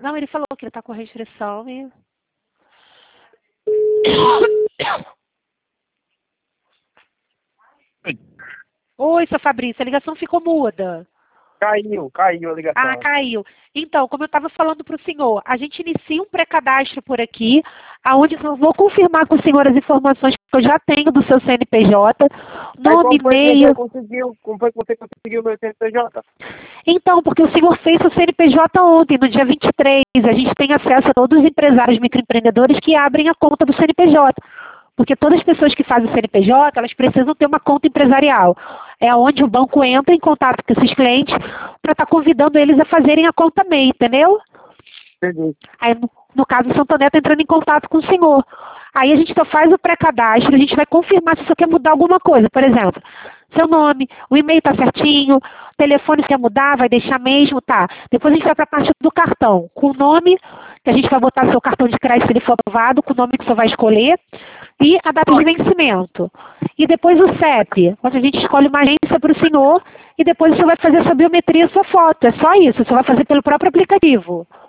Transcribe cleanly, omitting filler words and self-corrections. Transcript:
Não, ele falou que ele está com restrição e... Oi, seu Fabrício, a ligação ficou muda. Caiu a ligação. Ah, caiu. Então, como eu estava falando para o senhor, a gente inicia um pré-cadastro por aqui, aonde eu vou confirmar com o senhor as informações que eu já tenho do seu CNPJ, nome, e-mail... Como foi que você conseguiu o meu CNPJ? Então, porque o senhor fez o CNPJ ontem, no dia 23, a gente tem acesso a todos os empresários microempreendedores que abrem a conta do CNPJ. Porque todas as pessoas que fazem o CNPJ, elas precisam ter uma conta empresarial. É onde o banco entra em contato com esses clientes para estar convidando eles a fazerem a conta MEI, entendeu? Entendi. Aí, no caso, o Santo Neto entrando em contato com o senhor. Aí a gente só faz o pré-cadastro, a gente vai confirmar se o senhor quer mudar alguma coisa. Por exemplo, seu nome, o e-mail está certinho, o telefone se quer mudar, vai deixar mesmo, tá. Depois a gente vai para a parte do cartão, com o nome, que a gente vai botar seu cartão de crédito se ele for aprovado, com o nome que o senhor vai escolher, e a data de vencimento. E depois o CEP, onde a gente escolhe uma agência para o senhor, e depois o senhor vai fazer a sua biometria e a sua foto. É só isso, o senhor vai fazer pelo próprio aplicativo.